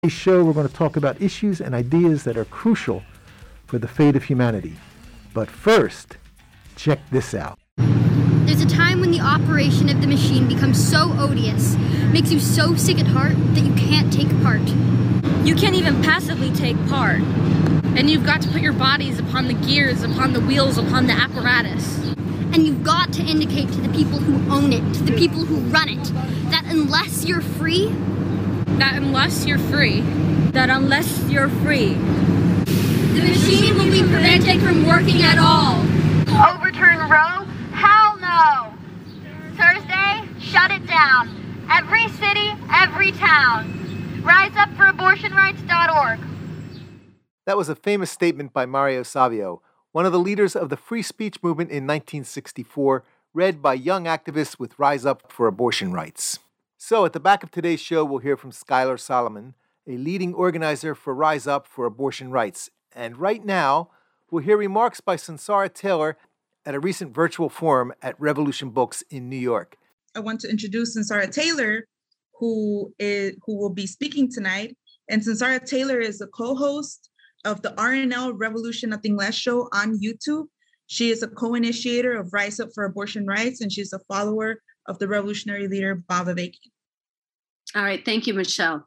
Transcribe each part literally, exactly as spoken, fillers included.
Today's show, we're going to talk about issues and ideas that are crucial for the fate of humanity. But first, check this out. There's a time when the operation of the machine becomes so odious, makes you so sick at heart that you can't take part. You can't even passively take part. And you've got to put your bodies upon the gears, upon the wheels, upon the apparatus. And you've got to indicate to the people who own it, to the people who run it, that unless you're free, That unless you're free, that unless you're free, the machine will be prevented from working at all. Overturn Roe? Hell no! Thursday, shut it down. Every city, every town. Rise up for abortion rights dot org. That was a famous statement by Mario Savio, one of the leaders of the free speech movement in nineteen sixty-four, read by young activists with Rise Up for Abortion Rights. So, at the back of today's show, we'll hear from Skylar Solomon, a leading organizer for Rise Up for Abortion Rights. And right now, we'll hear remarks by Sunsara Taylor at a recent virtual forum at Revolution Books in New York. I want to introduce Sunsara Taylor, who is who will be speaking tonight. And Sunsara Taylor is a co-host of the R N L Revolution Nothing Less show on YouTube. She is a co-initiator of Rise Up for Abortion Rights, and she's a follower of the revolutionary leader, Bava Bacon. all right, thank you, Michelle.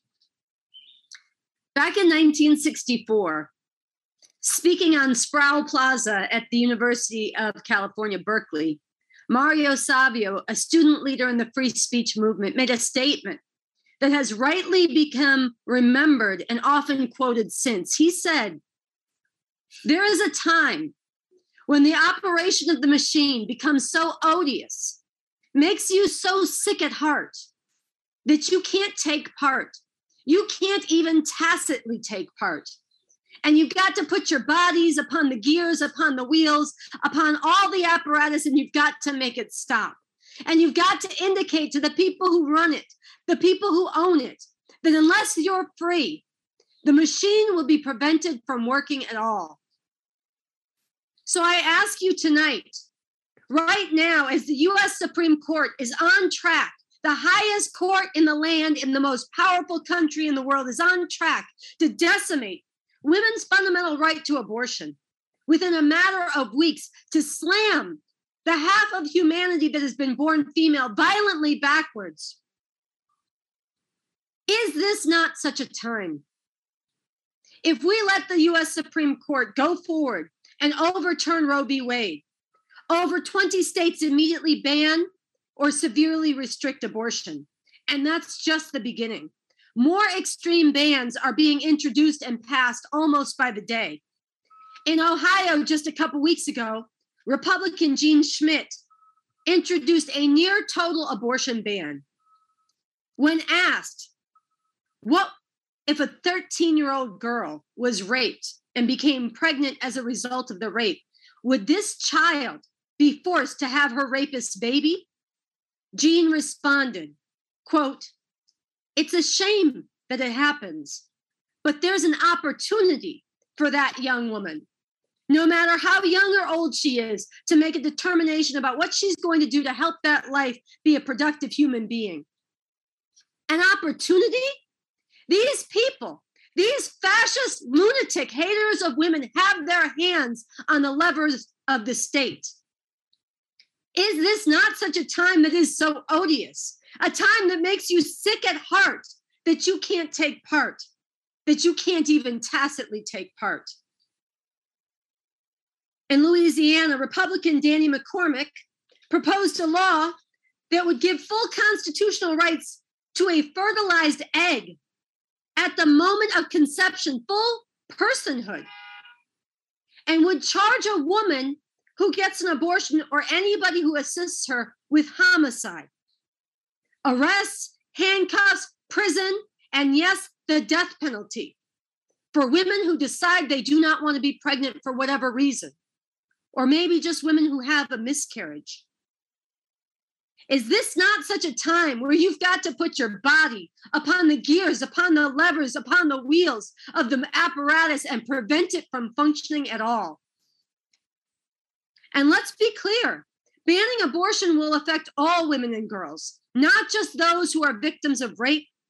Back in nineteen sixty-four, speaking on Sproul Plaza at the University of California, Berkeley, Mario Savio, a student leader in the free speech movement, made a statement that has rightly become remembered and often quoted since. He said, "There is a time when the operation of the machine becomes so odious, makes you so sick at heart, that you can't take part. You can't even tacitly take part. And you've got to put your bodies upon the gears, upon the wheels, upon all the apparatus, and you've got to make it stop. And you've got to indicate to the people who run it, the people who own it, that unless you're free, the machine will be prevented from working at all." So I ask you tonight, right now, as the U S Supreme Court is on track, the highest court in the land, in the most powerful country in the world, is on track to decimate women's fundamental right to abortion within a matter of weeks, to slam the half of humanity that has been born female violently backwards. Is this not such a time? If we let the U S Supreme Court go forward and overturn Roe v. Wade, over twenty states immediately ban or severely restrict abortion. And that's just the beginning. More extreme bans are being introduced and passed almost by the day. In Ohio, just a couple weeks ago, Republican Gene Schmidt introduced a near total abortion ban. When asked, what if a thirteen-year-old girl was raped and became pregnant as a result of the rape, would this child be forced to have her rapist's baby? Gene responded, quote, "It's a shame that it happens, but there's an opportunity for that young woman, no matter how young or old she is, to make a determination about what she's going to do to help that life be a productive human being." An opportunity? These people, these fascist lunatic haters of women, have their hands on the levers of the state. Is this not such a time that is so odious? A time that makes you sick at heart, that you can't take part, that you can't even tacitly take part? In Louisiana, Republican Danny McCormick proposed a law that would give full constitutional rights to a fertilized egg at the moment of conception, full personhood, and would charge a woman who gets an abortion or anybody who assists her with homicide, arrests, handcuffs, prison, and yes, the death penalty for women who decide they do not want to be pregnant for whatever reason, or maybe just women who have a miscarriage. Is this not such a time where you've got to put your body upon the gears, upon the levers, upon the wheels of the apparatus and prevent it from functioning at all? And let's be clear, banning abortion will affect all women and girls, not just those who are victims of rape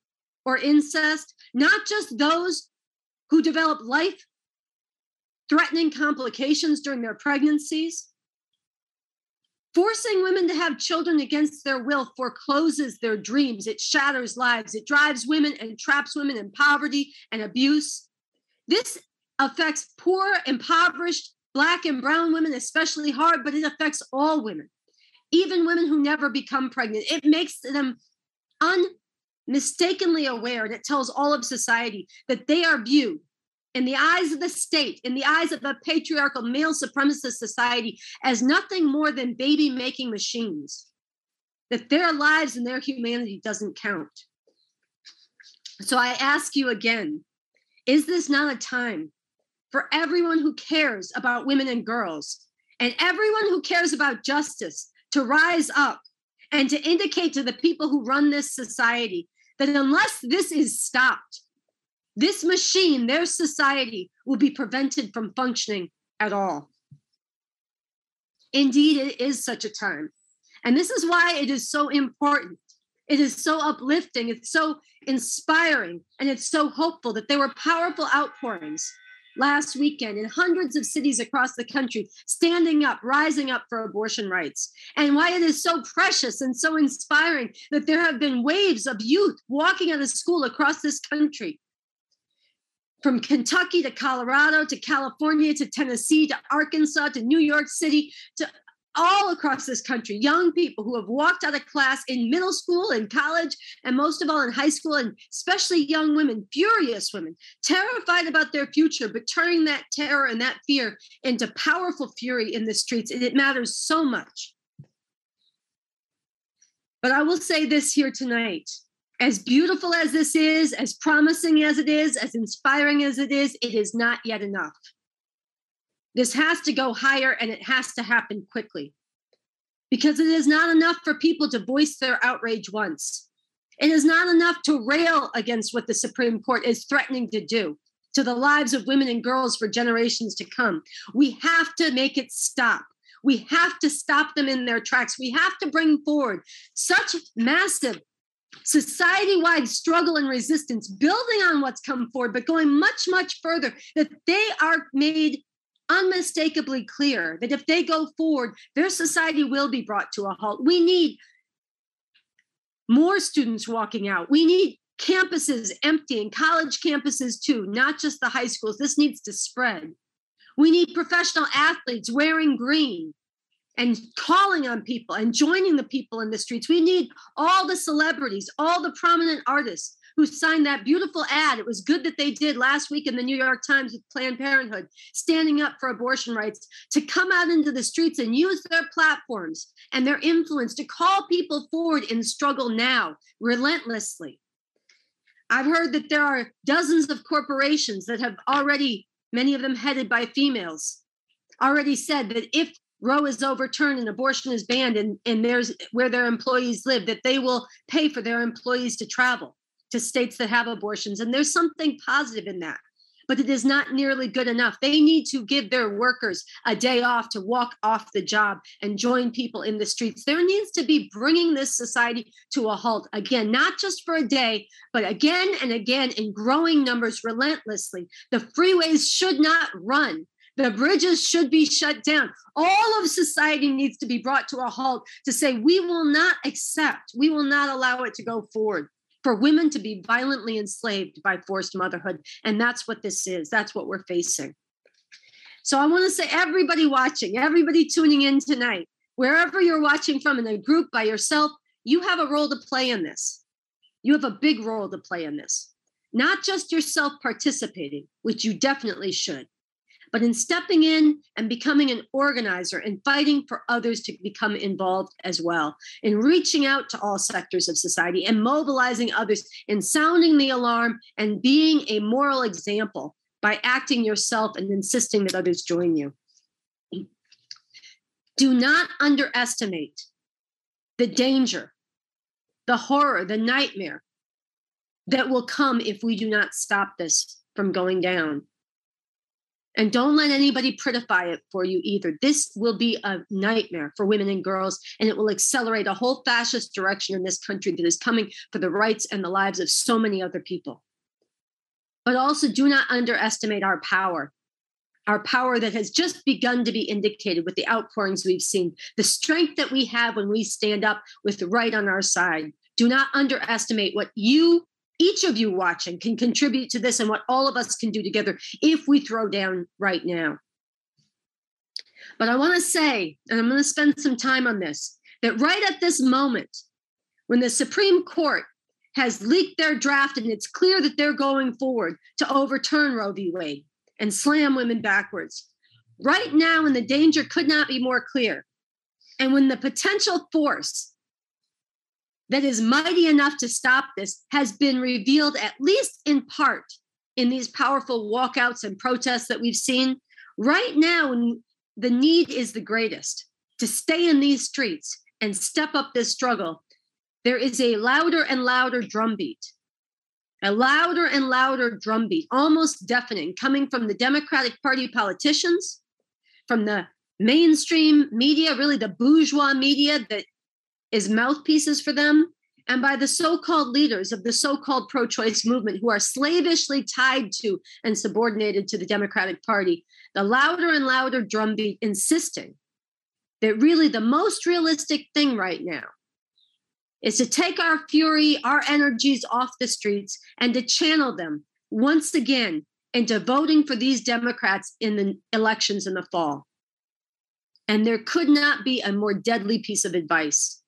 or incest, not just those who develop life-threatening complications during their pregnancies. Forcing women to have children against their will forecloses their dreams. It shatters lives. It drives women and traps women in poverty and abuse. This affects poor, impoverished, Black and brown women especially hard, but it affects all women, even women who never become pregnant. It makes them unmistakably aware, and it tells all of society that they are viewed in the eyes of the state, in the eyes of a patriarchal male supremacist society, as nothing more than baby-making machines, that their lives and their humanity doesn't count. So I ask you again, is this not a time for everyone who cares about women and girls and everyone who cares about justice to rise up and to indicate to the people who run this society that unless this is stopped, this machine, their society, will be prevented from functioning at all? Indeed, it is such a time. And this is why it is so important. It is so uplifting. It's so inspiring. And it's so hopeful that there were powerful outpourings last weekend in hundreds of cities across the country, standing up, rising up for abortion rights. And why it is so precious and so inspiring that there have been waves of youth walking out of school across this country, from Kentucky to Colorado to California to Tennessee to Arkansas to New York City to all across this country, young people who have walked out of class in middle school and college, and most of all in high school, and especially young women, furious women, terrified about their future, but turning that terror and that fear into powerful fury in the streets. And it matters so much. But I will say this here tonight. As beautiful as this is, as promising as it is, as inspiring as it is, it is not yet enough. This has to go higher, and it has to happen quickly, because it is not enough for people to voice their outrage once. It is not enough to rail against what the Supreme Court is threatening to do to the lives of women and girls for generations to come. We have to make it stop. We have to stop them in their tracks. We have to bring forward such massive society-wide struggle and resistance, building on what's come forward, but going much, much further, that they are made unmistakably clear that if they go forward, their society will be brought to a halt. We need more students walking out. We need campuses emptying, college campuses too, not just the high schools. This needs to spread. We need professional athletes wearing green and calling on people and joining the people in the streets. We need all the celebrities, all the prominent artists who signed that beautiful ad. It was good that they did last week in the New York Times with Planned Parenthood, standing up for abortion rights, to come out into the streets and use their platforms and their influence to call people forward in struggle now, relentlessly. I've heard that there are dozens of corporations that have already, many of them headed by females, already said that if Roe is overturned and abortion is banned and, and there's where their employees live, that they will pay for their employees to travel to states that have abortions. And there's something positive in that, but it is not nearly good enough. They need to give their workers a day off to walk off the job and join people in the streets. There needs to be bringing this society to a halt again, not just for a day, but again and again in growing numbers relentlessly. The freeways should not run. The bridges should be shut down. All of society needs to be brought to a halt to say, we will not accept, we will not allow it to go forward for women to be violently enslaved by forced motherhood. And that's what this is. That's what we're facing. So I want to say, everybody watching, everybody tuning in tonight, wherever you're watching from, in a group, by yourself, you have a role to play in this. You have a big role to play in this. Not just yourself participating, which you definitely should, but in stepping in and becoming an organizer and fighting for others to become involved as well, in reaching out to all sectors of society and mobilizing others, in sounding the alarm and being a moral example by acting yourself and insisting that others join you. Do not underestimate the danger, the horror, the nightmare that will come if we do not stop this from going down. And don't let anybody prettify it for you either. This will be a nightmare for women and girls, and it will accelerate a whole fascist direction in this country that is coming for the rights and the lives of so many other people. But also do not underestimate our power, our power that has just begun to be indicated with the outpourings we've seen, the strength that we have when we stand up with the right on our side. Do not underestimate what you, each of you watching, can contribute to this and what all of us can do together if we throw down right now. But I want to say, and I'm going to spend some time on this, that right at this moment, when the Supreme Court has leaked their draft and it's clear that they're going forward to overturn Roe v. Wade and slam women backwards, right now, and the danger could not be more clear, and when the potential force that is mighty enough to stop this has been revealed, at least in part, in these powerful walkouts and protests that we've seen, right now, when the need is the greatest to stay in these streets and step up this struggle, there is a louder and louder drumbeat, a louder and louder drumbeat, almost deafening, coming from the Democratic Party politicians, from the mainstream media, really the bourgeois media that is mouthpieces for them, and by the so-called leaders of the so-called pro-choice movement who are slavishly tied to and subordinated to the Democratic Party, the louder and louder drumbeat insisting that really the most realistic thing right now is to take our fury, our energies off the streets and to channel them once again into voting for these Democrats in the elections in the fall. And there could not be a more deadly piece of advice.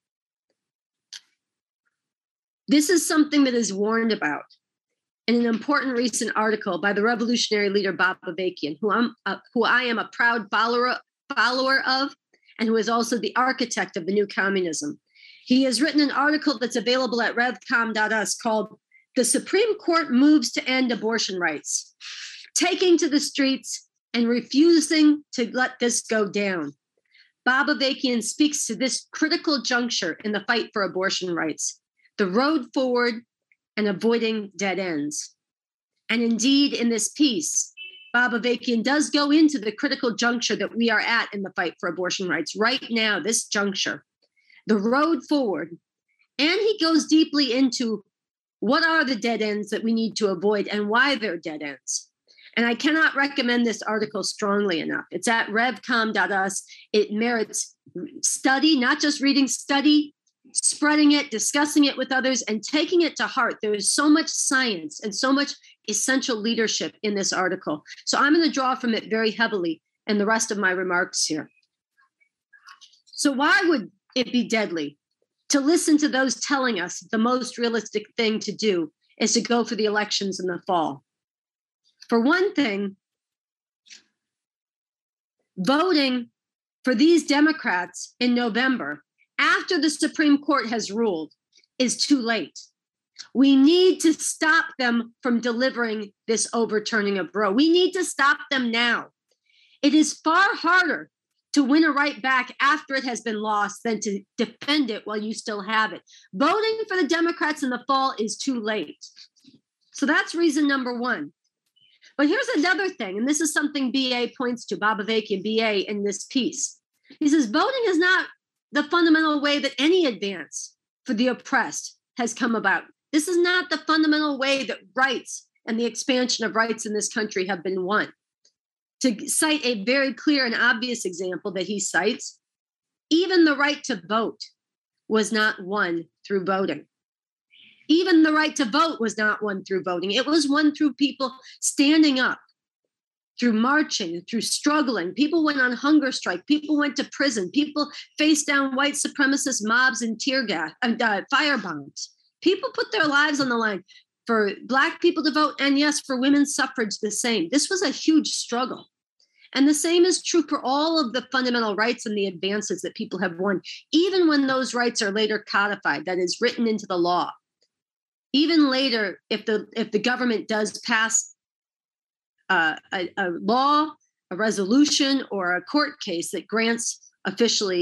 This is something that is warned about in an important recent article by the revolutionary leader Bob Avakian, who, I'm, uh, who I am a proud follower, follower of, and who is also the architect of the new communism. He has written an article that's available at revcom dot u s called "The Supreme Court Moves to End Abortion Rights," taking to the streets and refusing to let this go down. Bob Avakian speaks to this critical juncture in the fight for abortion rights, the road forward, and avoiding dead ends. And indeed, in this piece, Bob Avakian does go into the critical juncture that we are at in the fight for abortion rights right now, this juncture, the road forward. And he goes deeply into what are the dead ends that we need to avoid and why they're dead ends. And I cannot recommend this article strongly enough. It's at revcom dot u s. It merits study, not just reading, study, spreading it, discussing it with others, and taking it to heart. There is so much science and so much essential leadership in this article. So I'm going to draw from it very heavily in the rest of my remarks here. So why would it be deadly to listen to those telling us the most realistic thing to do is to go for the elections in the fall? For one thing, voting for these Democrats in November after the Supreme Court has ruled is too late. We need to stop them from delivering this overturning of Roe. We need to stop them now. It is far harder to win a right back after it has been lost than to defend it while you still have it. Voting for the Democrats in the fall is too late. So that's reason number one. But here's another thing, and this is something B A points to, Bob Avakian, B A, in this piece. He says, voting is not the fundamental way that any advance for the oppressed has come about. This is not the fundamental way that rights and the expansion of rights in this country have been won. To cite a very clear and obvious example that he cites, even the right to vote was not won through voting. Even the right to vote was not won through voting. It was won through people standing up, through marching, through struggling. People went on hunger strike. People went to prison. People faced down white supremacist mobs and tear gas and uh, fire bombs. People put their lives on the line for Black people to vote, and yes, for women's suffrage, the same. This was a huge struggle. And the same is true for all of the fundamental rights and the advances that people have won, even when those rights are later codified, that is written into the law. Even later, if the if the government does pass uh, a, a law, a resolution, or a court case that grants officially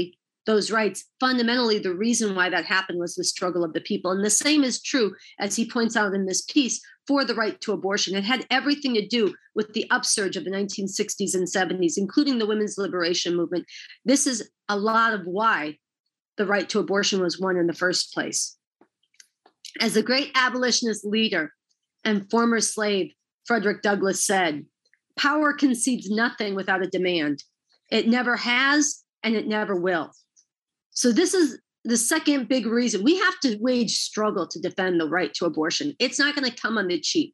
those rights. Fundamentally, the reason why that happened was the struggle of the people. And the same is true, as he points out in this piece, for the right to abortion. It had everything to do with the upsurge of the nineteen sixties and seventies, including the women's liberation movement. This is a lot of why the right to abortion was won in the first place. As the great abolitionist leader and former slave Frederick Douglass said, "Power concedes nothing without a demand. It never has, and it never will." So this is the second big reason. We have to wage struggle to defend the right to abortion. It's not going to come on the cheap.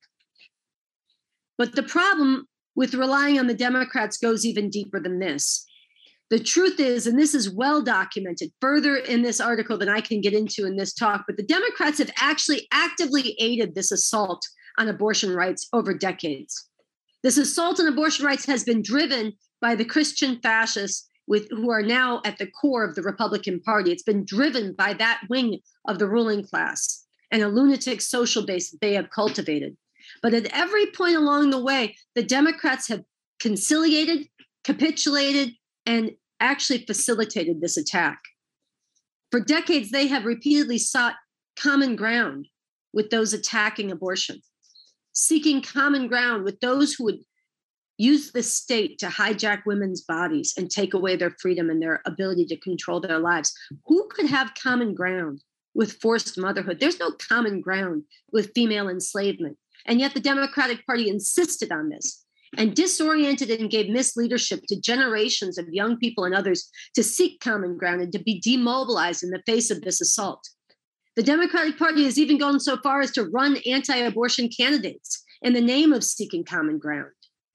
But the problem with relying on the Democrats goes even deeper than this. The truth is, and this is well documented further in this article than I can get into in this talk, but the Democrats have actually actively aided this assault on abortion rights over decades. This assault on abortion rights has been driven by the Christian fascists with who are now at the core of the Republican Party. It's been driven by that wing of the ruling class and a lunatic social base that they have cultivated. But at every point along the way, the Democrats have conciliated, capitulated, and actually facilitated this attack. For decades, they have repeatedly sought common ground with those attacking abortion, seeking common ground with those who would use the state to hijack women's bodies and take away their freedom and their ability to control their lives. Who could have common ground with forced motherhood? There's no common ground with female enslavement. And yet the Democratic Party insisted on this and disoriented and gave misleadership to generations of young people and others to seek common ground and to be demobilized in the face of this assault. The Democratic Party has even gone so far as to run anti-abortion candidates in the name of seeking common ground.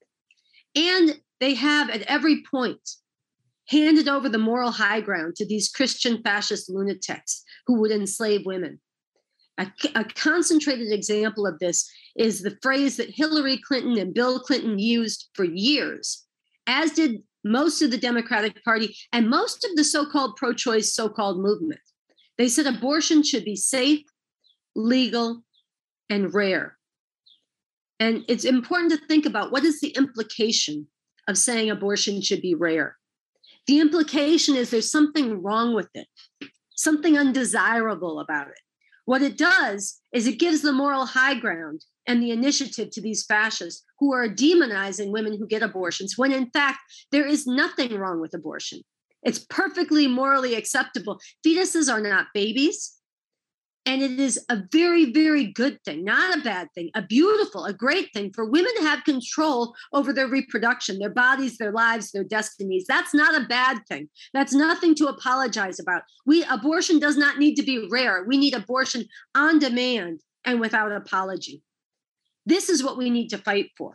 And they have at every point handed over the moral high ground to these Christian fascist lunatics who would enslave women. A, a concentrated example of this is the phrase that Hillary Clinton and Bill Clinton used for years, as did most of the Democratic Party and most of the so-called pro-choice so-called movement. They said abortion should be safe, legal, and rare. And it's important to think about what is the implication of saying abortion should be rare. The implication is there's something wrong with it, something undesirable about it. What it does is it gives the moral high ground and the initiative to these fascists who are demonizing women who get abortions, when in fact, there is nothing wrong with abortion. It's perfectly morally acceptable. Fetuses are not babies. And it is a very, very good thing, not a bad thing, a beautiful, a great thing for women to have control over their reproduction, their bodies, their lives, their destinies. That's not a bad thing. That's nothing to apologize about. We abortion does not need to be rare. We need abortion on demand and without apology. This is what we need to fight for.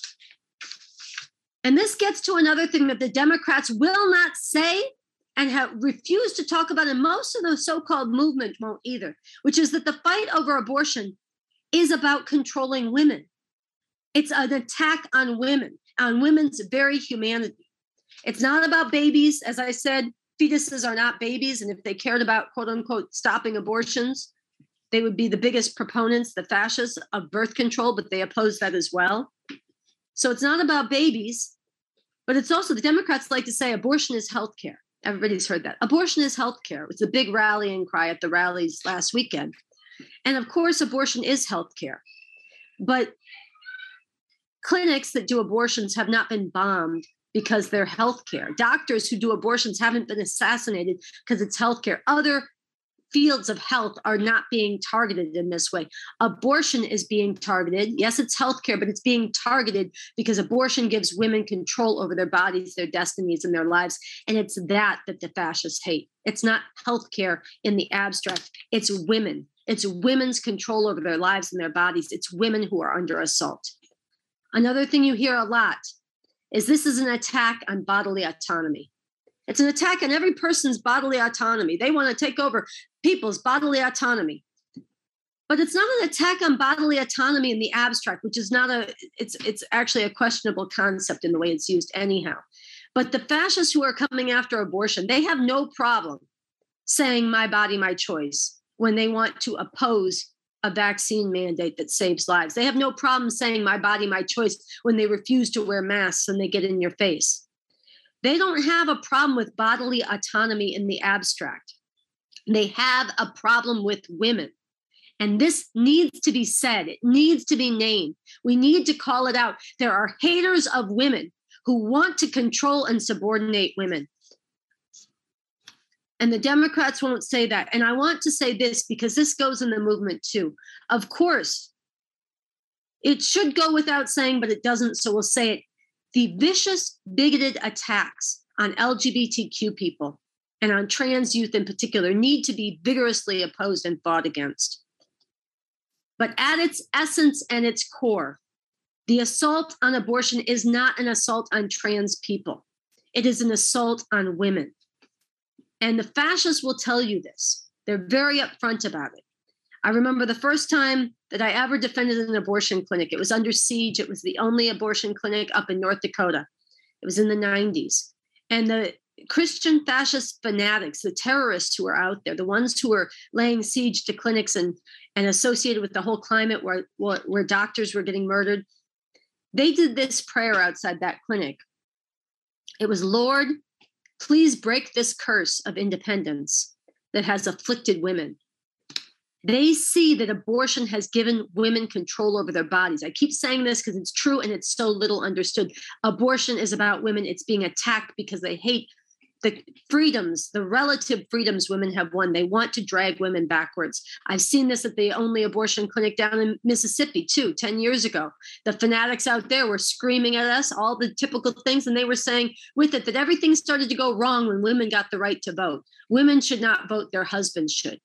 And this gets to another thing that the Democrats will not say and have refused to talk about, and most of the so-called movement won't either, which is that the fight over abortion is about controlling women. It's an attack on women, on women's very humanity. It's not about babies. As I said, fetuses are not babies, and if they cared about, quote unquote, stopping abortions, they would be the biggest proponents, the fascists, of birth control, but they oppose that as well. So it's not about babies, but it's also, the Democrats like to say abortion is healthcare. Everybody's heard that. Abortion is healthcare. It was a big rallying cry at the rallies last weekend. And of course, abortion is healthcare. But clinics that do abortions have not been bombed because they're healthcare. Doctors who do abortions haven't been assassinated because it's healthcare. Other fields of health are not being targeted in this way. Abortion is being targeted. Yes, it's healthcare, but it's being targeted because abortion gives women control over their bodies, their destinies, and their lives. And it's that that the fascists hate. It's not healthcare in the abstract. It's women. It's women's control over their lives and their bodies. It's women who are under assault. Another thing you hear a lot is this is an attack on bodily autonomy. It's an attack on every person's bodily autonomy. They want to take over people's bodily autonomy. But it's not an attack on bodily autonomy in the abstract, which is not a, it's it's actually a questionable concept in the way it's used anyhow. But the fascists who are coming after abortion, they have no problem saying my body, my choice when they want to oppose a vaccine mandate that saves lives. They have no problem saying my body, my choice when they refuse to wear masks and they get in your face. They don't have a problem with bodily autonomy in the abstract. They have a problem with women. And this needs to be said. It needs to be named. We need to call it out. There are haters of women who want to control and subordinate women. And the Democrats won't say that. And I want to say this because this goes in the movement too. Of course, it should go without saying, but it doesn't, so we'll say it. The vicious, bigoted attacks on L G B T Q people and on trans youth in particular need to be vigorously opposed and fought against. But at its essence and its core, the assault on abortion is not an assault on trans people. It is an assault on women. And the fascists will tell you this. They're very upfront about it. I remember the first time that I ever defended an abortion clinic. It was under siege. It was the only abortion clinic up in North Dakota. It was in the nineties. And the Christian fascist fanatics, the terrorists who were out there, the ones who were laying siege to clinics and, and associated with the whole climate where, where doctors were getting murdered, they did this prayer outside that clinic. It was, Lord, please break this curse of independence that has afflicted women. They see that abortion has given women control over their bodies. I keep saying this because it's true and it's so little understood. Abortion is about women. It's being attacked because they hate the freedoms, the relative freedoms women have won. They want to drag women backwards. I've seen this at the only abortion clinic down in Mississippi, too, ten years ago. The fanatics out there were screaming at us, all the typical things, and they were saying with it that everything started to go wrong when women got the right to vote. Women should not vote, their husbands should.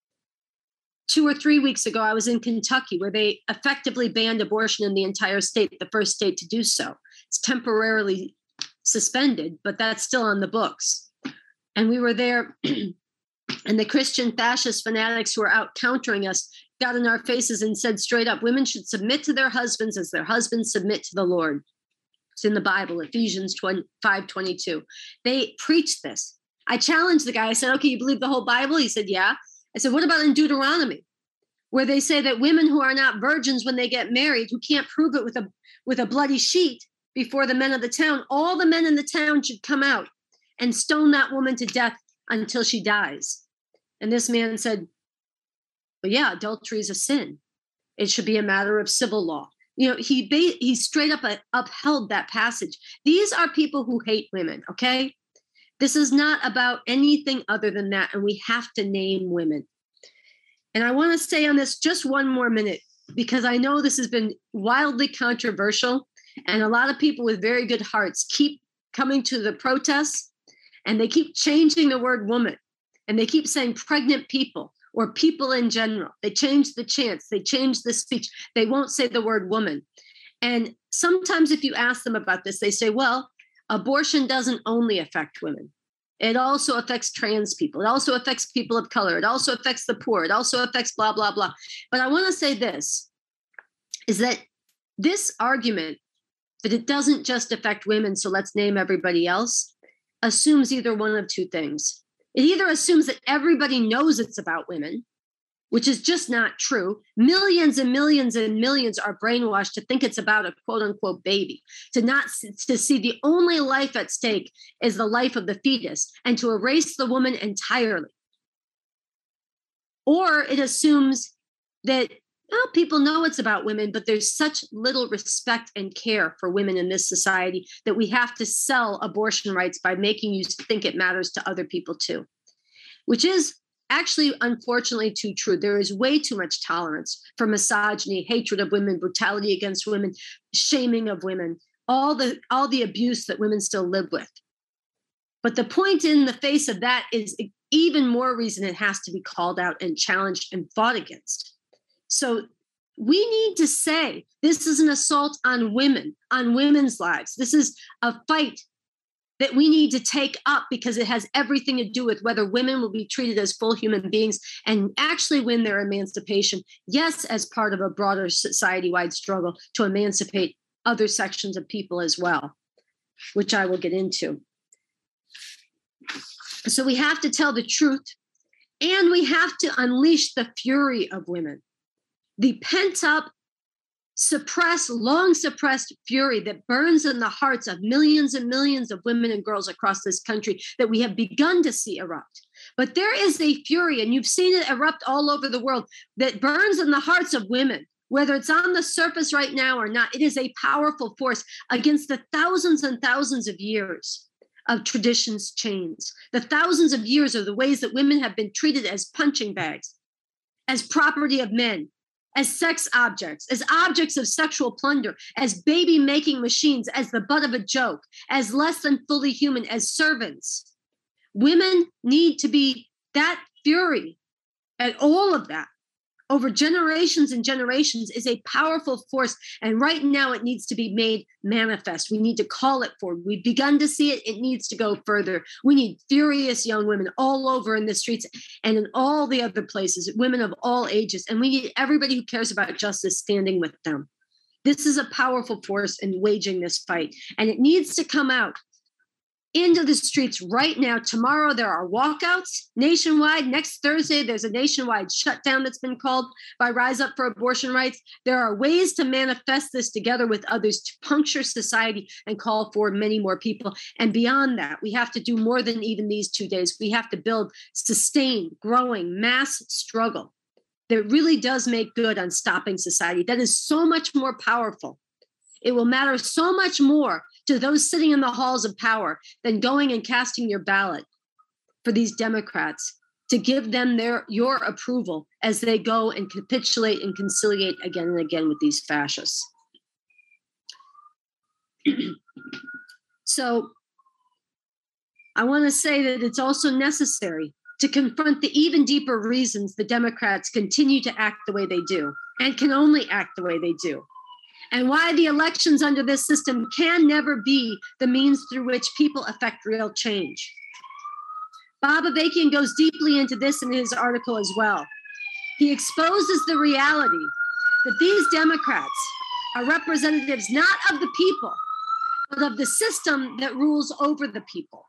Two or three weeks ago, I was in Kentucky, where they effectively banned abortion in the entire state, the first state to do so. It's temporarily suspended, but that's still on the books. And we were there, and the Christian fascist fanatics who were out countering us got in our faces and said straight up, women should submit to their husbands as their husbands submit to the Lord. It's in the Bible, Ephesians five twenty-two. They preached this. I challenged the guy. I said, okay, you believe the whole Bible? He said, yeah. I said, what about in Deuteronomy, where they say that women who are not virgins when they get married, who can't prove it with a with a bloody sheet before the men of the town, all the men in the town should come out and stone that woman to death until she dies. And this man said, well, yeah, adultery is a sin. It should be a matter of civil law. You know, he ba- he straight up uh, upheld that passage. These are people who hate women, okay? This is not about anything other than that, and we have to name women. And I want to stay on this just one more minute, because I know this has been wildly controversial, and a lot of people with very good hearts keep coming to the protests, and they keep changing the word woman, and they keep saying pregnant people or people in general. They change the chants, they change the speech. They won't say the word woman. And sometimes if you ask them about this, they say, well, abortion doesn't only affect women. It also affects trans people. It also affects people of color. It also affects the poor. It also affects blah, blah, blah. But I want to say this, is that this argument that it doesn't just affect women, so let's name everybody else, assumes either one of two things. It either assumes that everybody knows it's about women, which is just not true. Millions and millions and millions are brainwashed to think it's about a quote unquote baby, to not to see the only life at stake is the life of the fetus, and to erase the woman entirely. Or it assumes that, well, people know it's about women, but there's such little respect and care for women in this society that we have to sell abortion rights by making you think it matters to other people too, which is actually, unfortunately, too true. There is way too much tolerance for misogyny, hatred of women, brutality against women, shaming of women, all the all the abuse that women still live with. But the point in the face of that is even more reason it has to be called out and challenged and fought against. So we need to say this is an assault on women, on women's lives. This is a fight that we need to take up because it has everything to do with whether women will be treated as full human beings and actually win their emancipation. Yes, as part of a broader society-wide struggle to emancipate other sections of people as well, which I will get into. So we have to tell the truth, and we have to unleash the fury of women, the pent-up suppress, long suppressed fury that burns in the hearts of millions and millions of women and girls across this country that we have begun to see erupt. But there is a fury, and you've seen it erupt all over the world, that burns in the hearts of women, whether it's on the surface right now or not. It is a powerful force against the thousands and thousands of years of traditions chains, the thousands of years of the ways that women have been treated as punching bags, as property of men, as sex objects, as objects of sexual plunder, as baby-making machines, as the butt of a joke, as less than fully human, as servants. Women need to be that fury at all of that over generations and generations is a powerful force. And right now it needs to be made manifest. We need to call it forward. We've begun to see it. It needs to go further. We need furious young women all over in the streets and in all the other places, women of all ages. And we need everybody who cares about justice standing with them. This is a powerful force in waging this fight. And it needs to come out into the streets right now. Tomorrow, there are walkouts nationwide. Next Thursday, there's a nationwide shutdown that's been called by Rise Up for Abortion Rights. There are ways to manifest this together with others to puncture society and call for many more people. And beyond that, we have to do more than even these two days. We have to build sustained, growing, mass struggle that really does make good on stopping society. That is so much more powerful. It will matter so much more to those sitting in the halls of power than going and casting your ballot for these Democrats to give them their your approval as they go and capitulate and conciliate again and again with these fascists. So I want to say that it's also necessary to confront the even deeper reasons the Democrats continue to act the way they do and can only act the way they do, and why the elections under this system can never be the means through which people affect real change. Bob Avakian goes deeply into this in his article as well. He exposes the reality that these Democrats are representatives not of the people, but of the system that rules over the people.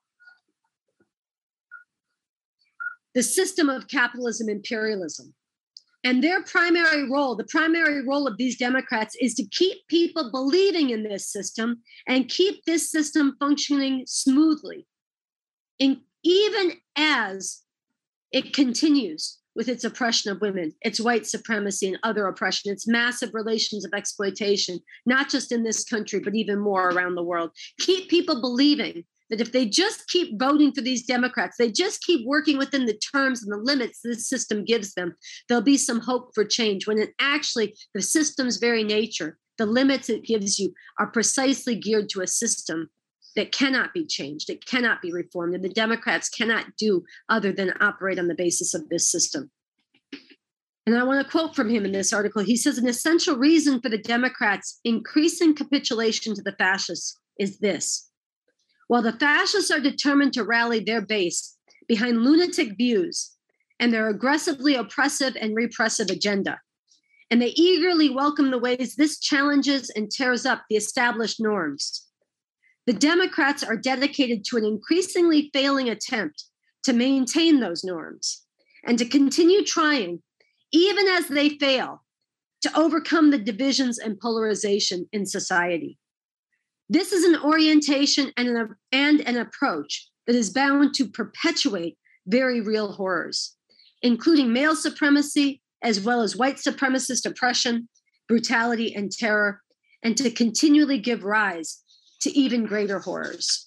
The system of capitalism, imperialism. And their primary role, the primary role of these Democrats is to keep people believing in this system and keep this system functioning smoothly, in, even as it continues with its oppression of women, its white supremacy and other oppression, its massive relations of exploitation, not just in this country, but even more around the world. Keep people believing that if they just keep voting for these Democrats, they just keep working within the terms and the limits this system gives them, there'll be some hope for change, when it actually, the system's very nature, the limits it gives you are precisely geared to a system that cannot be changed, it cannot be reformed, and the Democrats cannot do other than operate on the basis of this system. And I want to quote from him in this article. He says, an essential reason for the Democrats' increasing capitulation to the fascists is this. While the fascists are determined to rally their base behind lunatic views and their aggressively oppressive and repressive agenda, and they eagerly welcome the ways this challenges and tears up the established norms, the Democrats are dedicated to an increasingly failing attempt to maintain those norms and to continue trying, even as they fail, to overcome the divisions and polarization in society. This is an orientation and an, and an approach that is bound to perpetuate very real horrors, including male supremacy, as well as white supremacist oppression, brutality, and terror, and to continually give rise to even greater horrors.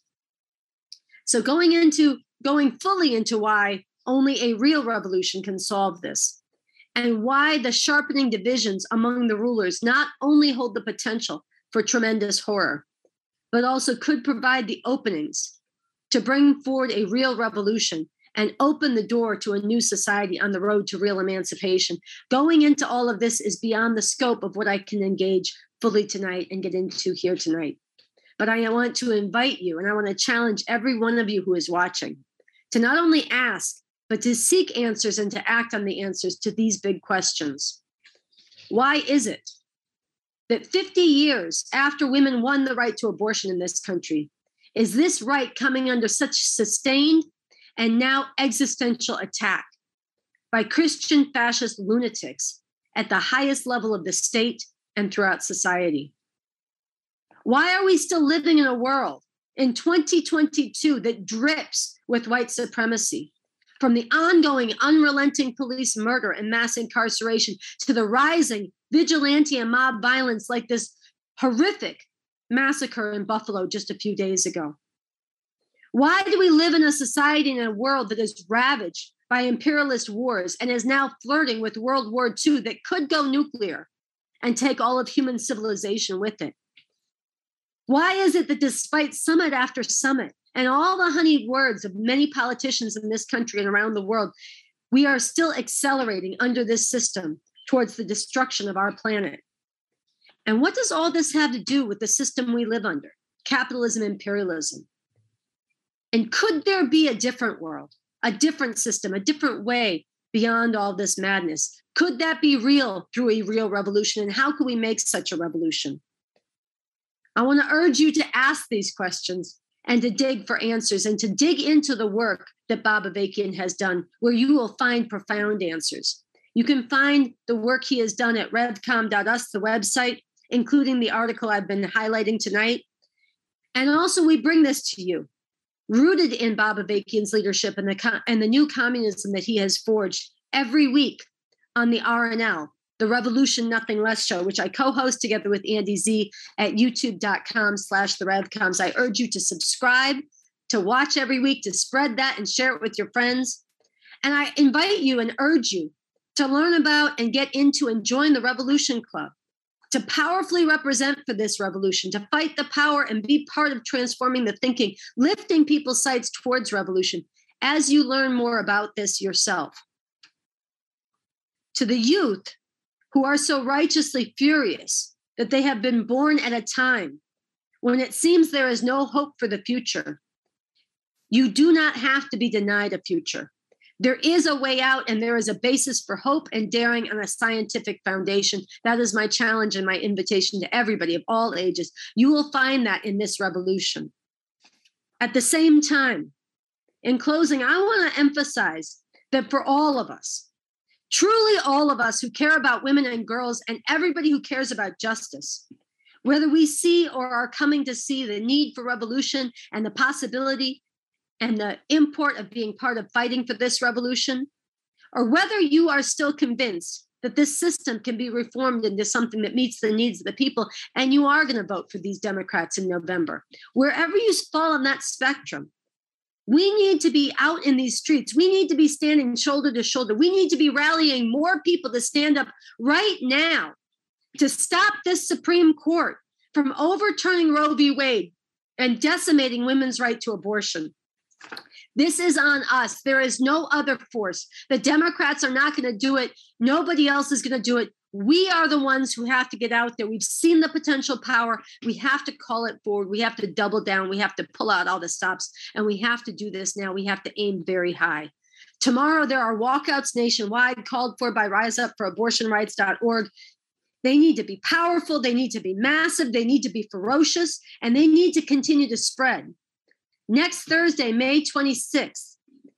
So going into, going fully into why only a real revolution can solve this, and why the sharpening divisions among the rulers not only hold the potential for tremendous horror, but also could provide the openings to bring forward a real revolution and open the door to a new society on the road to real emancipation. Going into all of this is beyond the scope of what I can engage fully tonight and get into here tonight. But I want to invite you, and I want to challenge every one of you who is watching to not only ask, but to seek answers and to act on the answers to these big questions. Why is it that fifty years after women won the right to abortion in this country, is this right coming under such sustained and now existential attack by Christian fascist lunatics at the highest level of the state and throughout society? Why are we still living in a world in twenty twenty-two that drips with white supremacy? From the ongoing, unrelenting police murder and mass incarceration to the rising vigilante and mob violence like this horrific massacre in Buffalo just a few days ago. Why do we live in a society and a world that is ravaged by imperialist wars and is now flirting with World War Two that could go nuclear and take all of human civilization with it? Why is it that despite summit after summit and all the honeyed words of many politicians in this country and around the world, we are still accelerating under this system towards the destruction of our planet? And what does all this have to do with the system we live under, capitalism, imperialism? And could there be a different world, a different system, a different way beyond all this madness? Could that be real through a real revolution? And how can we make such a revolution? I want to urge you to ask these questions and to dig for answers and to dig into the work that Bob Avakian has done, where you will find profound answers. You can find the work he has done at revcom dot us, the website, including the article I've been highlighting tonight. And also we bring this to you, rooted in Bob Avakian's leadership and the, and the new communism that he has forged every week on the R N L, the Revolution Nothing Less show, which I co-host together with Andy Z at youtube dot com slash the revcoms. I urge you to subscribe, to watch every week, to spread that and share it with your friends. And I invite you and urge you to learn about and get into and join the Revolution Club, to powerfully represent for this revolution, to fight the power and be part of transforming the thinking, lifting people's sights towards revolution as you learn more about this yourself. To the youth who are so righteously furious that they have been born at a time when it seems there is no hope for the future, you do not have to be denied a future. There is a way out, and there is a basis for hope and daring on a scientific foundation. That is my challenge and my invitation to everybody of all ages. You will find that in this revolution. At the same time, in closing, I want to emphasize that for all of us, truly all of us who care about women and girls and everybody who cares about justice, whether we see or are coming to see the need for revolution and the possibility and the import of being part of fighting for this revolution, or whether you are still convinced that this system can be reformed into something that meets the needs of the people, and you are going to vote for these Democrats in November. Wherever you fall on that spectrum, we need to be out in these streets. We need to be standing shoulder to shoulder. We need to be rallying more people to stand up right now to stop this Supreme Court from overturning Roe v. Wade and decimating women's right to abortion. This is on us. There is no other force. The Democrats are not going to do it. Nobody else is going to do it. We are the ones who have to get out there. We've seen the potential power. We have to call it forward. We have to double down. We have to pull out all the stops. And we have to do this now. We have to aim very high. Tomorrow, there are walkouts nationwide called for by rise up for abortion rights dot org. They need to be powerful. They need to be massive. They need to be ferocious. And they need to continue to spread. Next Thursday, May twenty-sixth,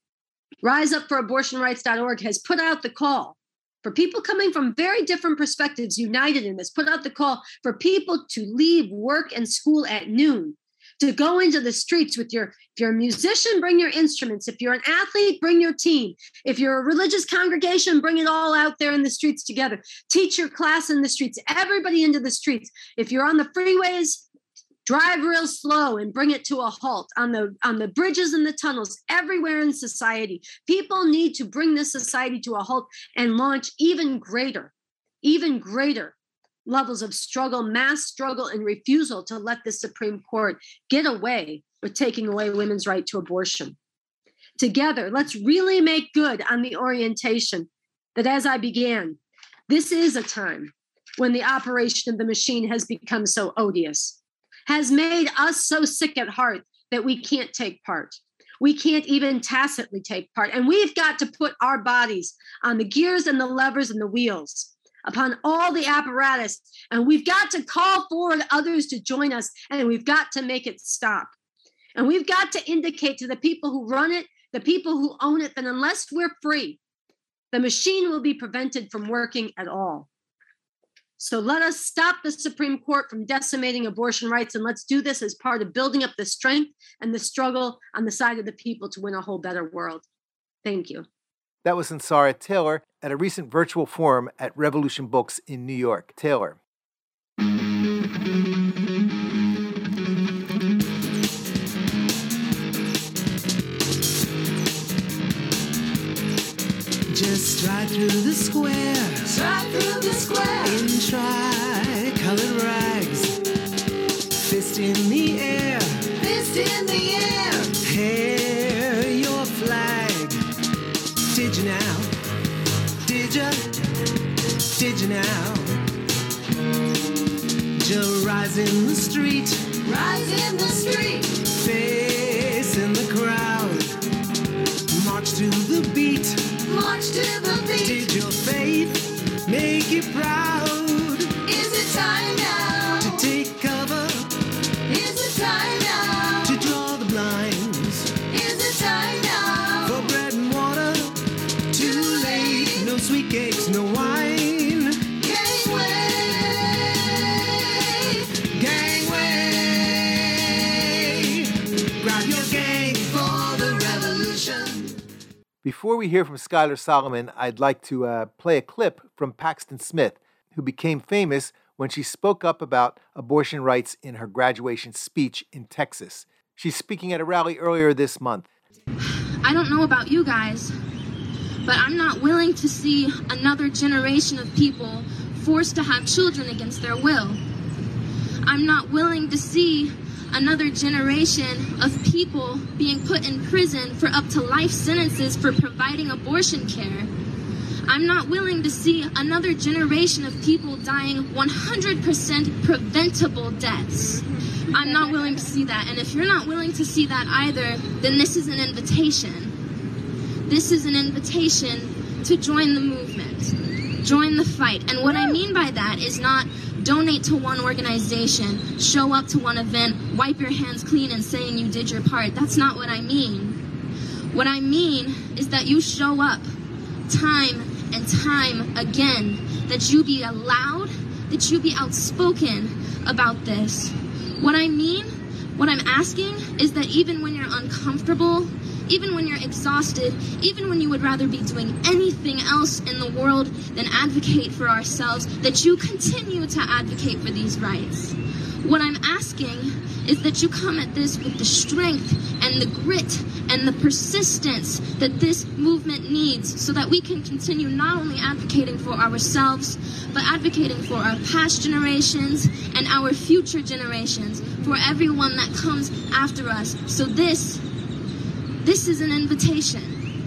rise up for abortion rights dot org has put out the call for people coming from very different perspectives, united in this, put out the call for people to leave work and school at noon, to go into the streets with your, if you're a musician, bring your instruments. If you're an athlete, bring your team. If you're a religious congregation, bring it all out there in the streets together. Teach your class in the streets, everybody into the streets. If you're on the freeways, drive real slow and bring it to a halt on the on the bridges and the tunnels everywhere in society. People need to bring this society to a halt and launch even greater, even greater levels of struggle, mass struggle, and refusal to let the Supreme Court get away with taking away women's right to abortion. Together, let's really make good on the orientation that, as I began, this is a time when the operation of the machine has become so odious, has made us so sick at heart that we can't take part. We can't even tacitly take part. And we've got to put our bodies on the gears and the levers and the wheels, upon all the apparatus. And we've got to call forward others to join us, and we've got to make it stop. And we've got to indicate to the people who run it, the people who own it, that unless we're free, the machine will be prevented from working at all. So let us stop the Supreme Court from decimating abortion rights, and let's do this as part of building up the strength and the struggle on the side of the people to win a whole better world. Thank you. That was Sunsara Taylor at a recent virtual forum at Revolution Books in New York. Taylor. Just stride through the square, stride through the square in tri-colored rags. Fist in the air, fist in the air. Hair your flag. Did you now? Did ya? Did you now? Just rise in the street, rise in the street. Face in the crowd. March to the beat. March to the beat. Did your faith make you proud? Is it time now to take cover? Is it time now to draw the blinds? Is it time now for bread and water? Too late, no sweet cakes, no wine. Gangway, gangway. Grab your gang for the revolution. Before we hear from Skylar Solomon, I'd like to uh, play a clip from Paxton Smith, who became famous when she spoke up about abortion rights in her graduation speech in Texas. She's speaking at a rally earlier this month. I don't know about you guys, but I'm not willing to see another generation of people forced to have children against their will. I'm not willing to see another generation of people being put in prison for up to life sentences for providing abortion care. I'm not willing to see another generation of people dying one hundred percent preventable deaths. I'm not willing to see that. And if you're not willing to see that either, then this is an invitation. This is an invitation to join the movement, join the fight. And what I mean by that is not donate to one organization, show up to one event, wipe your hands clean and saying you did your part. That's not what I mean. What I mean is that you show up time and time again, that you be loud, that you be outspoken about this. What I mean, what I'm asking is that even when you're uncomfortable, even when you're exhausted, even when you would rather be doing anything else in the world than advocate for ourselves, that you continue to advocate for these rights. What I'm asking is that you come at this with the strength and the grit and the persistence that this movement needs so that we can continue not only advocating for ourselves, but advocating for our past generations and our future generations, for everyone that comes after us. So this This is an invitation.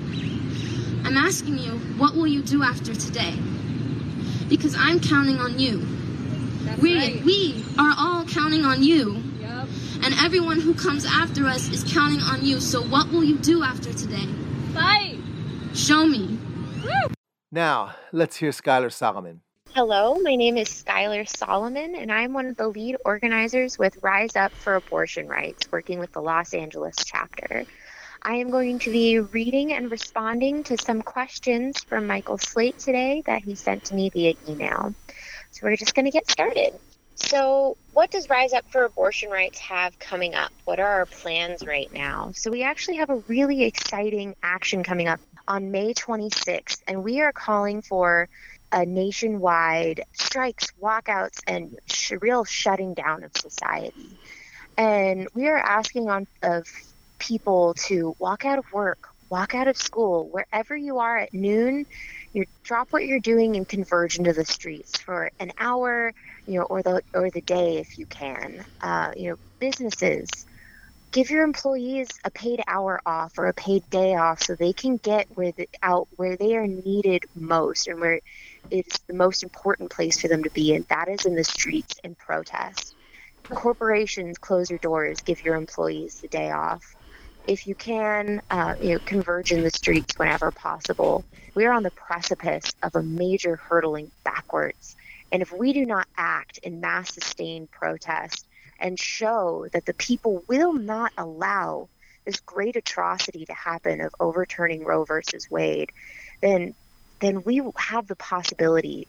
I'm asking you, what will you do after today? Because I'm counting on you. That's we, right. we are all counting on you. Yep. And everyone who comes after us is counting on you. So what will you do after today? Fight. Show me. Woo. Now, let's hear Skylar Solomon. Hello, my name is Skylar Solomon, and I'm one of the lead organizers with Rise Up for Abortion Rights, working with the Los Angeles chapter. I am going to be reading and responding to some questions from Michael Slate today that he sent to me via email. So we're just going to get started. So what does Rise Up for Abortion Rights have coming up? What are our plans right now? So we actually have a really exciting action coming up on May twenty-sixth, and we are calling for a nationwide strikes, walkouts, and sh- real shutting down of society. And we are asking on of people to walk out of work, walk out of school, wherever you are at noon, you drop what you're doing and converge into the streets for an hour, you know, or the or the day if you can. Uh, you know, businesses, give your employees a paid hour off or a paid day off so they can get where the, out where they are needed most and where it's the most important place for them to be, and that is in the streets and protest. Corporations, close your doors, give your employees the day off. If you can, uh, you know, converge in the streets whenever possible. We are on the precipice of a major hurtling backwards. And if we do not act in mass sustained protest and show that the people will not allow this great atrocity to happen of overturning Roe versus Wade, then then we have the possibility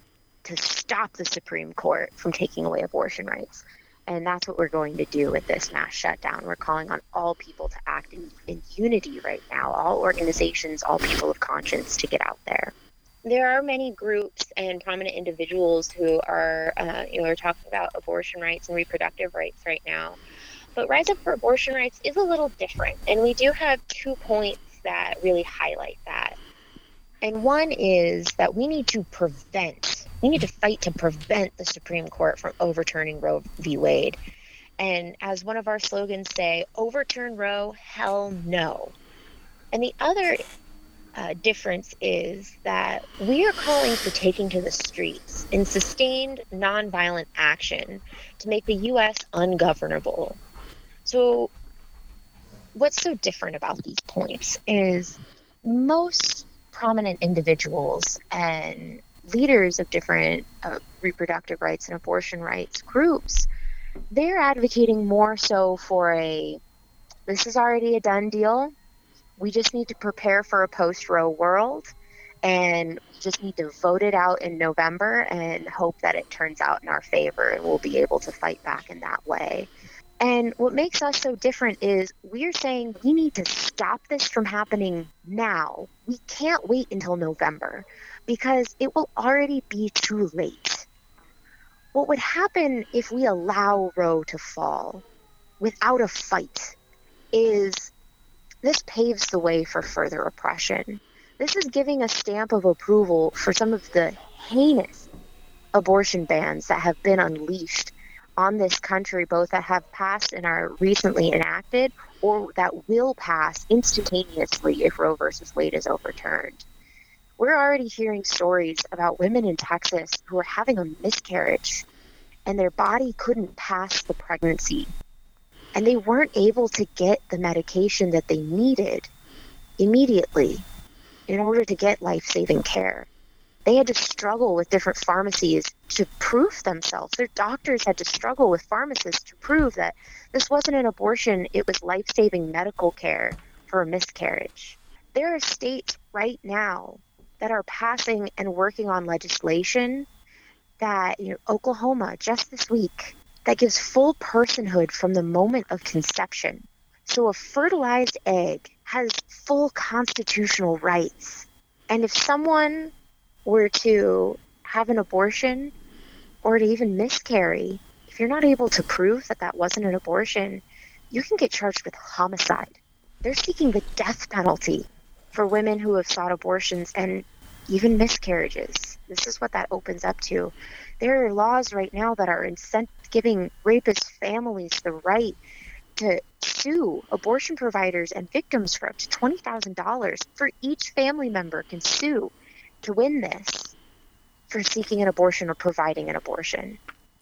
to stop the Supreme Court from taking away abortion rights. And that's what we're going to do with this mass shutdown. We're calling on all people to act in, in unity right now, all organizations, all people of conscience to get out there. There are many groups and prominent individuals who are, uh, you know, are talking about abortion rights and reproductive rights right now. But Rise Up for Abortion Rights is a little different. And we do have two points that really highlight that. And one is that we need to prevent, we need to fight to prevent the Supreme Court from overturning Roe v. Wade. And as one of our slogans say, overturn Roe, hell no. And the other uh, difference is that we are calling for taking to the streets in sustained nonviolent action to make the U S ungovernable. So what's so different about these points is most prominent individuals and leaders of different uh, reproductive rights and abortion rights groups, they're advocating more so for a, this is already a done deal. We just need to prepare for a post-Roe world, and we just need to vote it out in November and hope that it turns out in our favor, and we'll be able to fight back in that way. And what makes us so different is we're saying we need to stop this from happening now. We can't wait until November because it will already be too late. What would happen if we allow Roe to fall without a fight is this paves the way for further oppression. This is giving a stamp of approval for some of the heinous abortion bans that have been unleashed on this country, both that have passed and are recently enacted, or that will pass instantaneously if Roe versus Wade is overturned. We're already hearing stories about women in Texas who are having a miscarriage and their body couldn't pass the pregnancy. And they weren't able to get the medication that they needed immediately in order to get life-saving care. They had to struggle with different pharmacies to prove themselves. Their doctors had to struggle with pharmacists to prove that this wasn't an abortion, it was life-saving medical care for a miscarriage. There are states right now that are passing and working on legislation that, you know, Oklahoma just this week, that gives full personhood from the moment of conception. So a fertilized egg has full constitutional rights. And if someone were to have an abortion or to even miscarry, if you're not able to prove that that wasn't an abortion, you can get charged with homicide. They're seeking the death penalty for women who have sought abortions and even miscarriages. This is what that opens up to. There are laws right now that are incent- giving rapist families the right to sue abortion providers and victims for up to twenty thousand dollars for each family member can sue to win this for seeking an abortion or providing an abortion.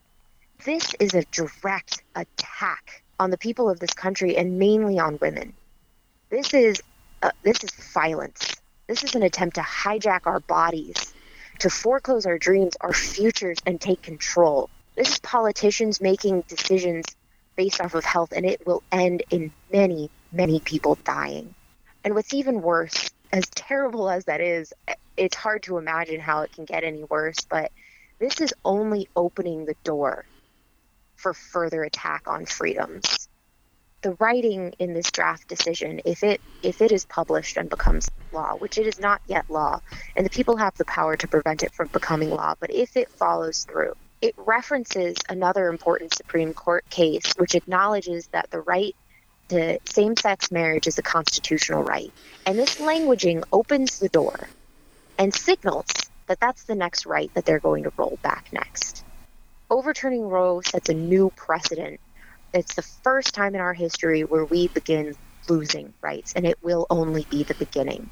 This is a direct attack on the people of this country and mainly on women. This is uh, this is violence. This is an attempt to hijack our bodies, to foreclose our dreams, our futures, and take control. This is politicians making decisions based off of health, and it will end in many, many people dying. And what's even worse, as terrible as that is, it's hard to imagine how it can get any worse, but this is only opening the door for further attack on freedoms. The writing in this draft decision, if it if it is published and becomes law, which it is not yet law, and the people have the power to prevent it from becoming law, but if it follows through, it references another important Supreme Court case which acknowledges that the right to same-sex marriage is a constitutional right. And this languaging opens the door and signals that that's the next right that they're going to roll back next. Overturning Roe sets a new precedent. It's the first time in our history where we begin losing rights, and it will only be the beginning.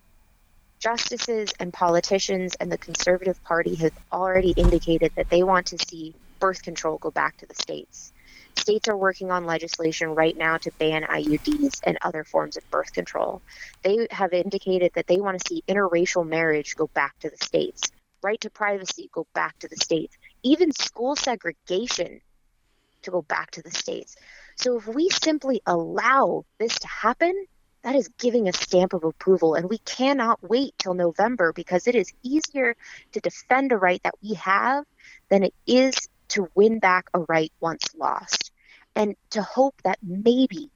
Justices and politicians and the Conservative Party have already indicated that they want to see birth control go back to the states. States are working on legislation right now to ban I U Ds and other forms of birth control. They have indicated that they want to see interracial marriage go back to the states, right to privacy go back to the states, even school segregation to go back to the states. So if we simply allow this to happen, That is giving a stamp of approval, and we cannot wait till November because it is easier to defend a right that we have than it is to win back a right once lost. And to hope that maybe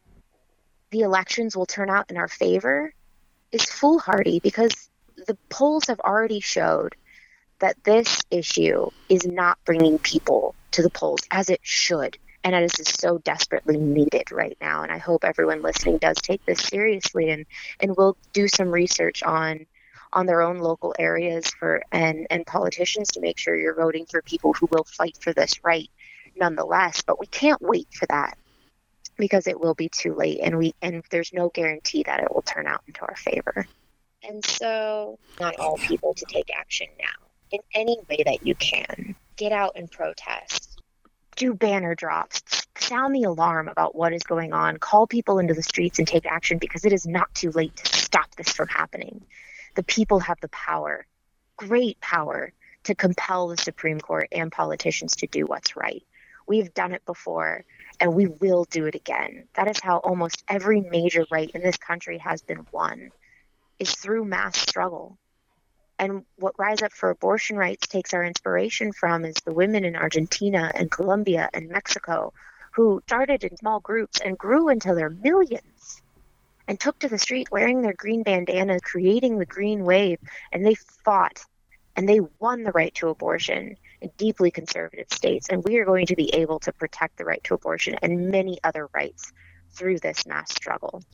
the elections will turn out in our favor is foolhardy, because the polls have already showed that this issue is not bringing people to the polls as it should. And it is so desperately needed right now. And I hope everyone listening does take this seriously and, and will do some research on on their own local areas for and, and politicians to make sure you're voting for people who will fight for this right nonetheless. But we can't wait for that, because it will be too late, and we and there's no guarantee that it will turn out into our favor. And so not all people to take action now in any way that you can. Get out and protest. Do banner drops, sound the alarm about what is going on, call people into the streets and take action, because it is not too late to stop this from happening. The people have the power, great power, to compel the Supreme Court and politicians to do what's right. We've done it before, and we will do it again. That is how almost every major right in this country has been won, is through mass struggle. And what Rise Up for Abortion Rights takes our inspiration from is the women in Argentina and Colombia and Mexico who started in small groups and grew into their millions and took to the street wearing their green bandanas, creating the green wave, and they fought and they won the right to abortion in deeply conservative states. And we are going to be able to protect the right to abortion and many other rights through this mass struggle.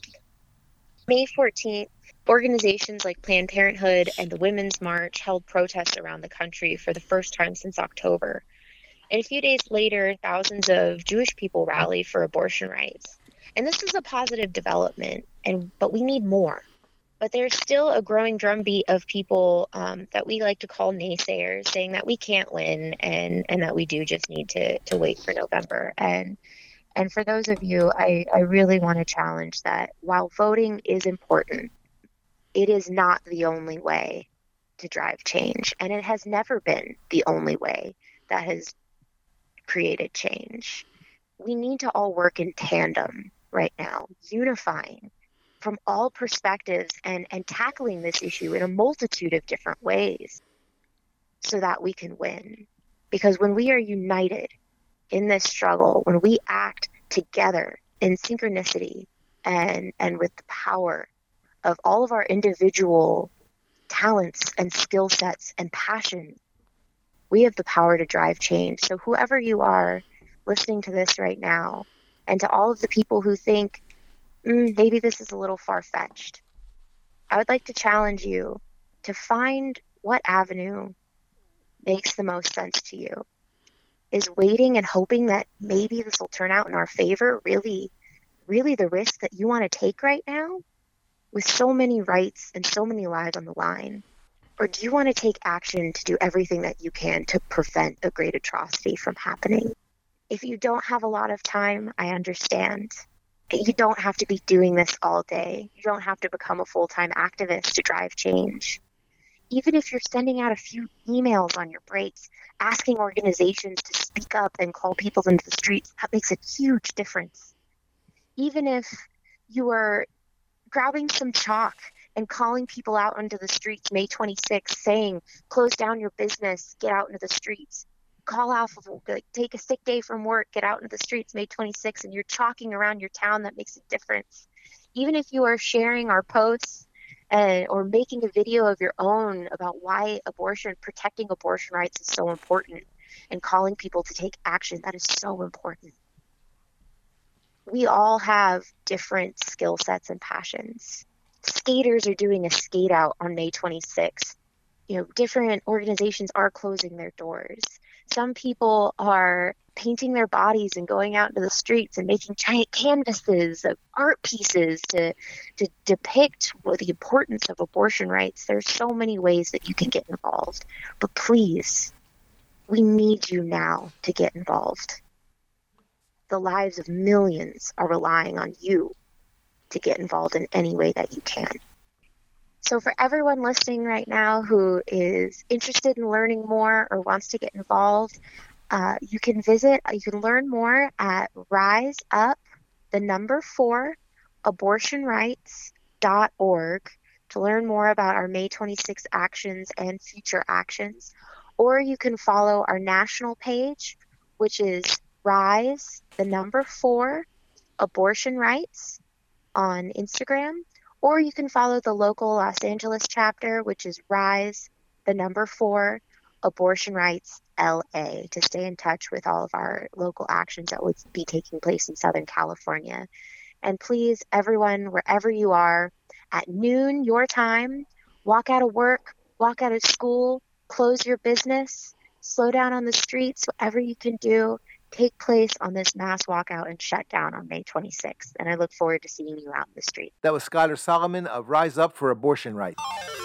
May fourteenth, organizations like Planned Parenthood and the Women's March held protests around the country for the first time since October. And a few days later, thousands of Jewish people rallied for abortion rights. And this is a positive development, and but we need more. But there's still a growing drumbeat of people um, that we like to call naysayers, saying that we can't win and, and that we do just need to, to wait for November. And And for those of you, I, I really want to challenge that while voting is important, it is not the only way to drive change. And it has never been the only way that has created change. We need to all work in tandem right now, unifying from all perspectives and, and tackling this issue in a multitude of different ways so that we can win. Because when we are united in this struggle, when we act together in synchronicity and, and with the power of all of our individual talents and skill sets and passion, we have the power to drive change. So whoever you are listening to this right now, and to all of the people who think, mm, maybe this is a little far-fetched, I would like to challenge you to find what avenue makes the most sense to you. Is waiting and hoping that maybe this will turn out in our favor really, really the risk that you want to take right now with so many rights and so many lives on the line? Or do you want to take action to do everything that you can to prevent a great atrocity from happening? If you don't have a lot of time, I understand. You don't have to be doing this all day. You don't have to become a full-time activist to drive change. Even if you're sending out a few emails on your breaks, asking organizations to speak up and call people into the streets, that makes a huge difference. Even if you are grabbing some chalk and calling people out onto the streets May twenty-sixth, saying, close down your business, get out into the streets. Call off, of, like, take a sick day from work, get out into the streets May twenty-sixth, and you're chalking around your town, that makes a difference. Even if you are sharing our posts, And, or making a video of your own about why abortion, protecting abortion rights is so important, and calling people to take action, that is so important. We all have different skill sets and passions. Skaters are doing a skate out on May twenty-sixth. You know, different organizations are closing their doors. Some people are painting their bodies and going out into the streets and making giant canvases of art pieces to to depict the importance of abortion rights. There's so many ways that you can get involved. But please, we need you now to get involved. The lives of millions are relying on you to get involved in any way that you can. So for everyone listening right now who is interested in learning more or wants to get involved, uh, you can visit, you can learn more at Rise Up, the number four, abortion rights dot org to learn more about our May twenty-sixth actions and future actions. Or you can follow our national page, which is Rise, the number four, Abortion Rights on Instagram. Or you can follow the local Los Angeles chapter, which is Rise, the number four, Abortion Rights L A, to stay in touch with all of our local actions that would be taking place in Southern California. And please, everyone, wherever you are, at noon your time, walk out of work, walk out of school, close your business, slow down on the streets, whatever you can do, take place on this mass walkout and shutdown on May twenty-sixth. And I look forward to seeing you out in the street. That was Skylar Solomon of Rise Up for Abortion Rights.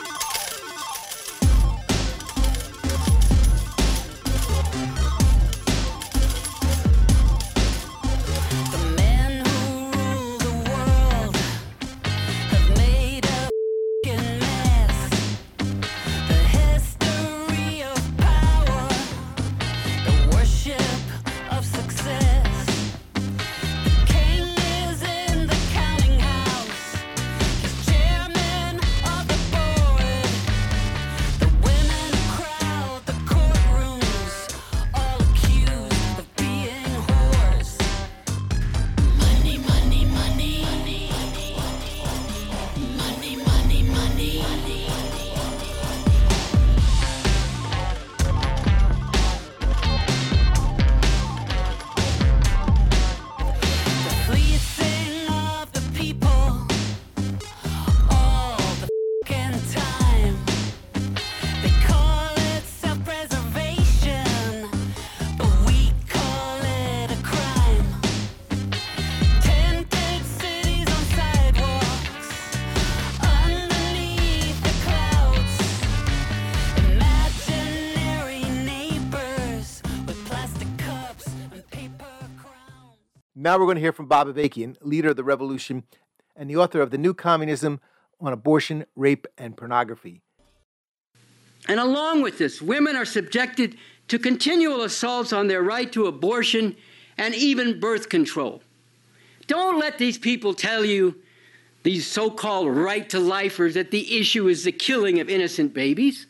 Now we're going to hear from Bob Avakian, leader of the revolution and the author of The New Communism on Abortion, Rape, and Pornography. And along with this, women are subjected to continual assaults on their right to abortion and even birth control. Don't let these people tell you, these so-called right-to-lifers, that the issue is the killing of innocent babies.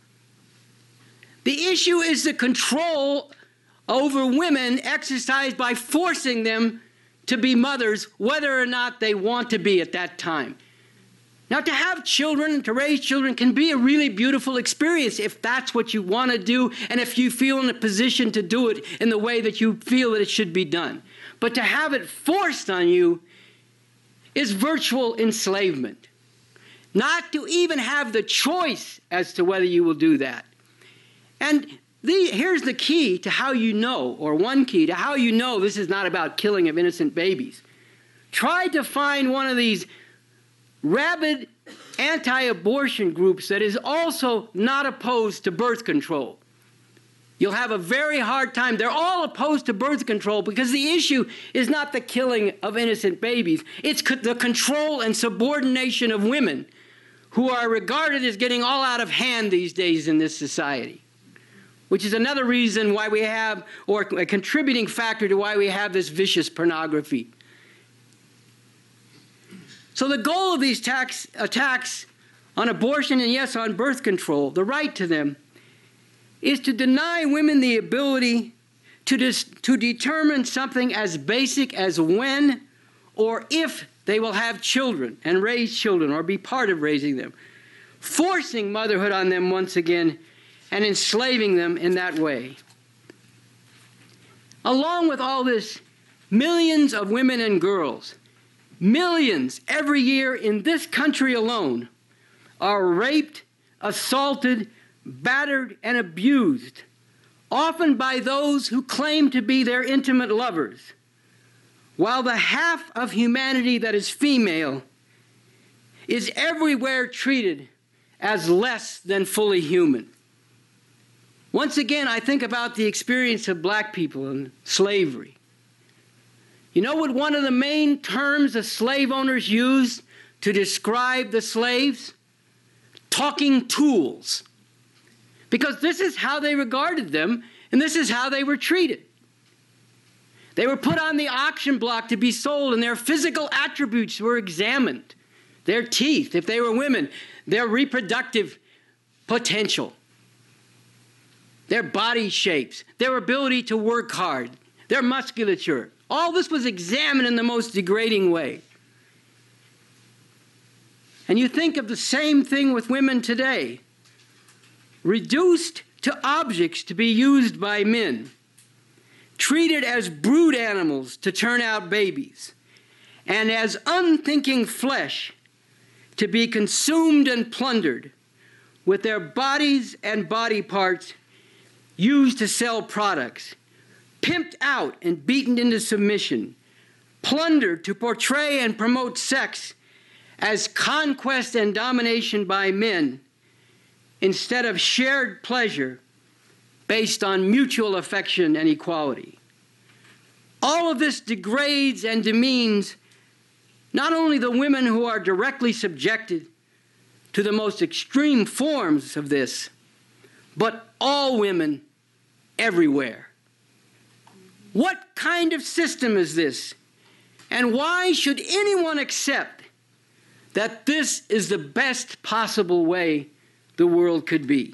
The issue is the control over women exercised by forcing them to be mothers, whether or not they want to be at that time. Now, to have children, to raise children, can be a really beautiful experience if that's what you want to do and if you feel in a position to do it in the way that you feel that it should be done. But to have it forced on you is virtual enslavement. Not to even have the choice as to whether you will do that. And The, here's the key to how you know, or one key to how you know this is not about killing of innocent babies. Try to find one of these rabid anti-abortion groups that is also not opposed to birth control. You'll have a very hard time. They're all opposed to birth control because the issue is not the killing of innocent babies. It's co- the control and subordination of women who are regarded as getting all out of hand these days in this society. Which is another reason why we have, or a contributing factor to why we have this vicious pornography. So the goal of these tax, attacks on abortion and, yes, on birth control, the right to them, is to deny women the ability to, dis, to determine something as basic as when or if they will have children and raise children or be part of raising them, forcing motherhood on them once again and enslaving them in that way. Along with all this, millions of women and girls, millions every year in this country alone, are raped, assaulted, battered, and abused, often by those who claim to be their intimate lovers, while the half of humanity that is female is everywhere treated as less than fully human. Once again, I think about the experience of black people in slavery. You know what one of the main terms the slave owners used to describe the slaves? Talking tools. Because this is how they regarded them, and this is how they were treated. They were put on the auction block to be sold, and their physical attributes were examined. Their teeth, if they were women, their reproductive potential, their body shapes, their ability to work hard, their musculature. All this was examined in the most degrading way. And you think of the same thing with women today, reduced to objects to be used by men, treated as brood animals to turn out babies, and as unthinking flesh to be consumed and plundered, with their bodies and body parts used to sell products, pimped out and beaten into submission, plundered to portray and promote sex as conquest and domination by men, instead of shared pleasure based on mutual affection and equality. All of this degrades and demeans not only the women who are directly subjected to the most extreme forms of this, but all women everywhere. What kind of system is this? And why should anyone accept that this is the best possible way the world could be?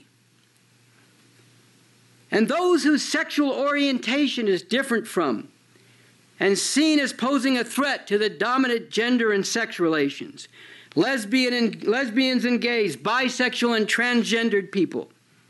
And those whose sexual orientation is different from and seen as posing a threat to the dominant gender and sex relations, lesbian and, lesbians and gays, bisexual and transgendered people,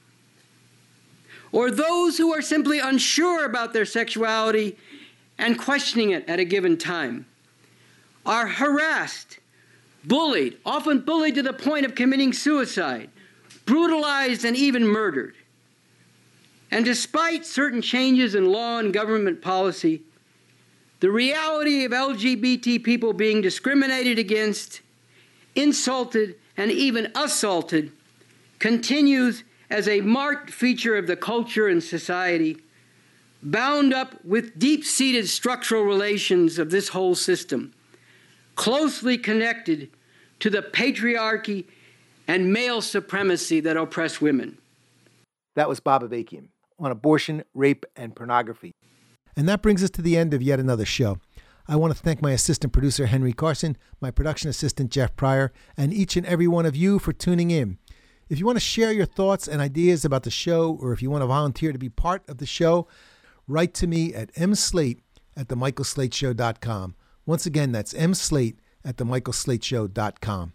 or those who are simply unsure about their sexuality and questioning it at a given time, are harassed, bullied, often bullied to the point of committing suicide, brutalized, and even murdered. And despite certain changes in law and government policy, the reality of L G B T people being discriminated against, insulted, and even assaulted continues as a marked feature of the culture and society, bound up with deep-seated structural relations of this whole system, closely connected to the patriarchy and male supremacy that oppress women. That was Bob Avakian on abortion, rape, and pornography. And that brings us to the end of yet another show. I want to thank my assistant producer, Henry Carson, my production assistant, Jeff Pryor, and each and every one of you for tuning in. If you want to share your thoughts and ideas about the show, or if you want to volunteer to be part of the show, write to me at mslate at the michael slate show dot com. Once again, that's mslate at the michael slate show dot com.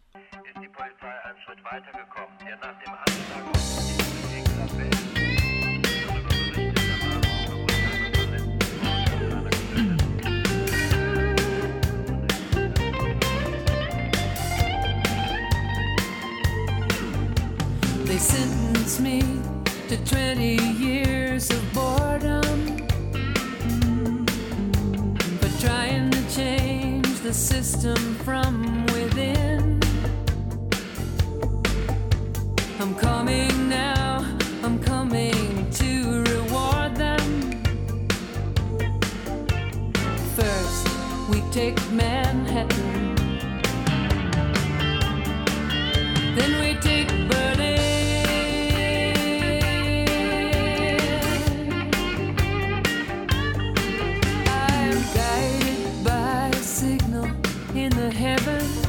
They sentenced me to twenty years of boredom for trying to change the system from within. I'm coming now, I'm coming to reward them. First, we take Manhattan, then we take Berlin. In the heavens,